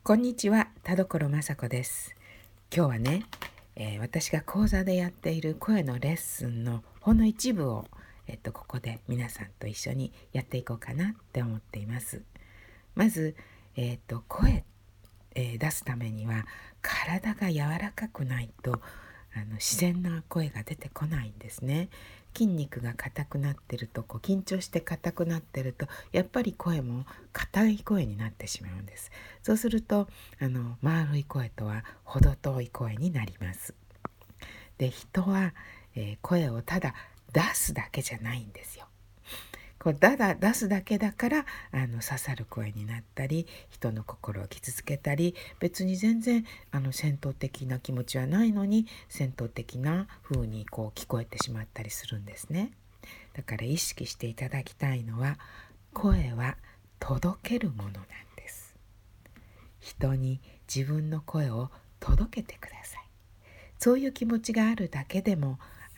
こんにちは、田所雅子です。今日はね、私が講座でやっている声のレッスンのほんの一部を、ここで皆さんと一緒にやっていこうかなって思っています。まず、声、出すためには体が柔らかくないと自然な声が出てこないんですね。筋肉が硬くなってると緊張して硬くなってるとやっぱり声も硬い声になってしまうんです。そうすると丸い声とは程遠い声になります。で、人は、声をただ出すだけじゃないんですよ。ただ出すだけだから刺さる声になったり人の心を傷つけたり、別に全然戦闘的な気持ちはないのに戦闘的な風に聞こえてしまったりするんですね。だから意識していただきたいのは、声は届けるものなんです。人に自分の声を届けてください。そういう気持ちがあるだけでも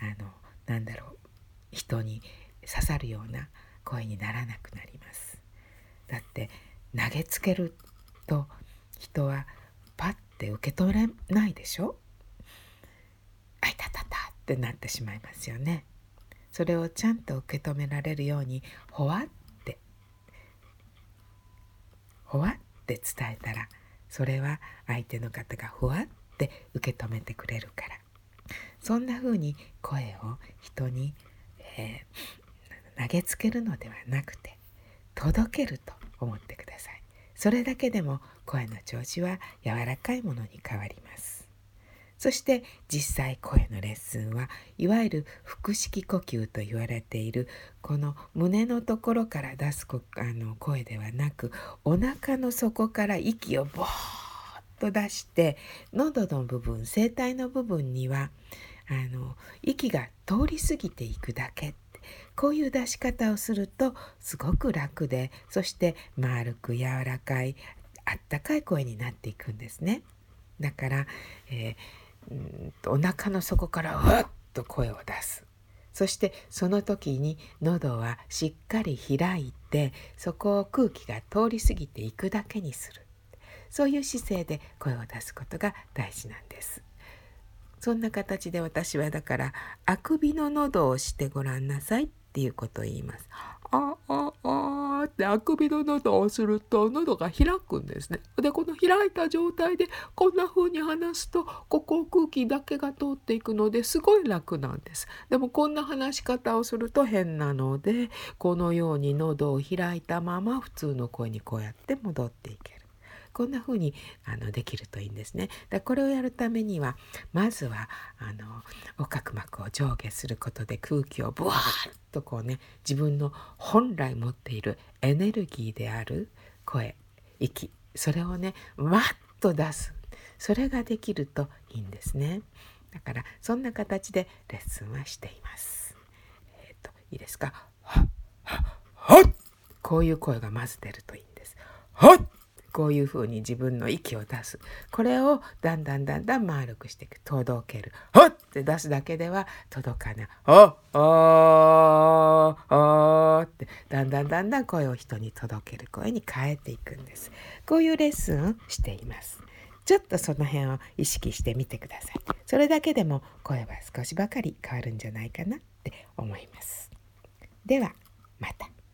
人に刺さるような声にならなくなります。だって投げつけると人はパッて受け取れないでしょ。あいたたたってなってしまいますよね。それをちゃんと受け止められるようにほわって伝えたら、それは相手の方がふわって受け止めてくれるから。そんな風に声を人に、投げつけるのではなくて届けると思ってください。それだけでも声の調子は柔らかいものに変わります。そして実際声のレッスンはいわゆる腹式呼吸と言われているこの胸のところから出す声ではなく、お腹の底から息をボーッと出して喉の部分、声帯の部分には息が通り過ぎていくだけ、こういう出し方をするとすごく楽で、そして丸く柔らかいあったかい声になっていくんですね。だから、お腹の底からわっと声を出す。そしてその時に喉はしっかり開いて、そこを空気が通り過ぎていくだけにする。そういう姿勢で声を出すことが大事なんです。そんな形で私はだから、あくびの喉をしてごらんなさいっていうことを言います。ってあくびの喉をすると喉が開くんですね。で、この開いた状態でこんな風に話すとここ空気だけが通っていくのですごい楽なんです。でもこんな話し方をすると変なので、このように喉を開いたまま普通の声にこうやって戻っていける。こんな風にできるといいんですね。これをやるためにはまずは横隔膜を上下することで空気をブワーッと自分の本来持っているエネルギーである声、息、それをねわっと出す。それができるといいんですね。だからそんな形でレッスンはしています。いいですか。はっはっはっ、こういう声がまず出るといいんです。はっ、こういうふうに自分の息を出す。これをだんだん丸くしていく。届ける。はっって出すだけでは届かない。ってだんだん声を人に届ける声に変えていくんです。こういうレッスンをしています。ちょっとその辺を意識してみてください。それだけでも声は少しばかり変わるんじゃないかなって思います。ではまた。